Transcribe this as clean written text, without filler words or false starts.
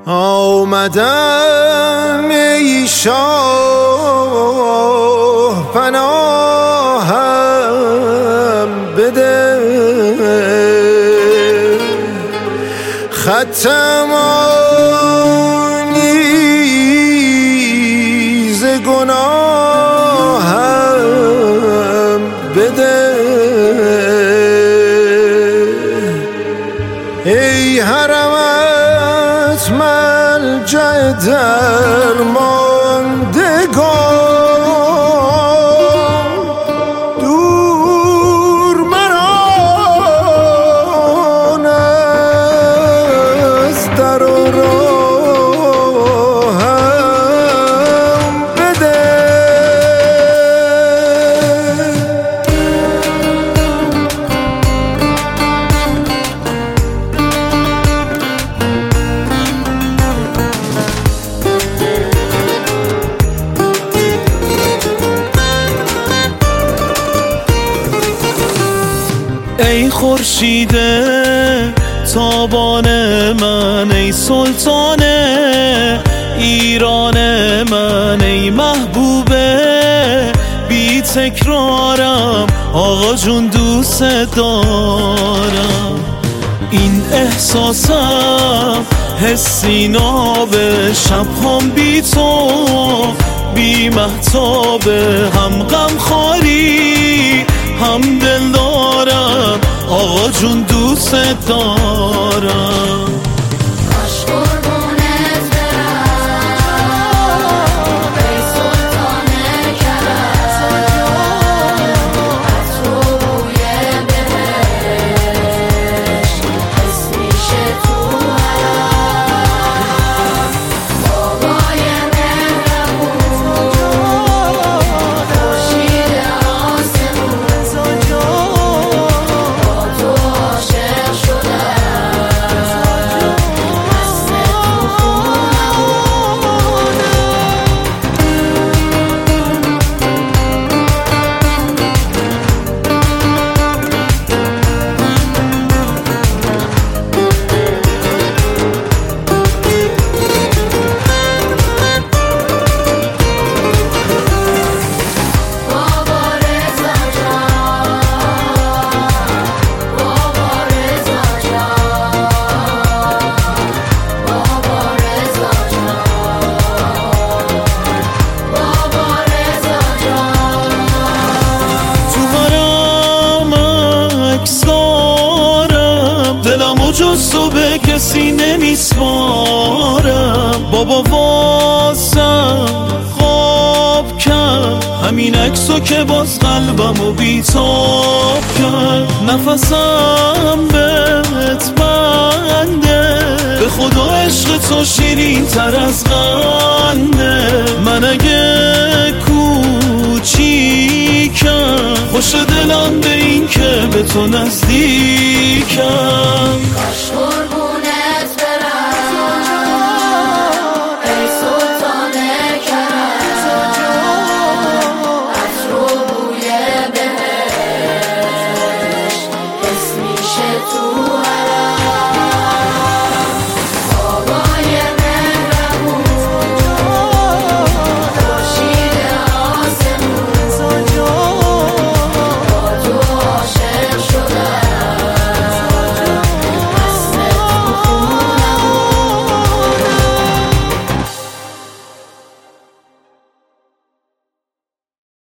آمدم ای شاه پناهم بده، ختم آنیز گناهم بده. ای حرمت ملجأ درماندگان، دور مران از در و راهم بده. ای خورشید تابان من، ای سلطان ایران من، ای محبوب بی تکرارم، آقا جون دوست دارم. این احساسم حسی ناب، شبهام بی تو بی مهتاب، هم غم خاری هم دل دارم، آقا جون دوست دارم. جز تو به کسی نمیسپارم، بابا واسم خواب کرد همین عکسو که باز قلبمو بیتاب کرد. نفسم بهت بنده، به خدا عشق تو شیرین تر از قنده. من اگه کوچیکم، خوش دلم به این که به تو نزدیکم.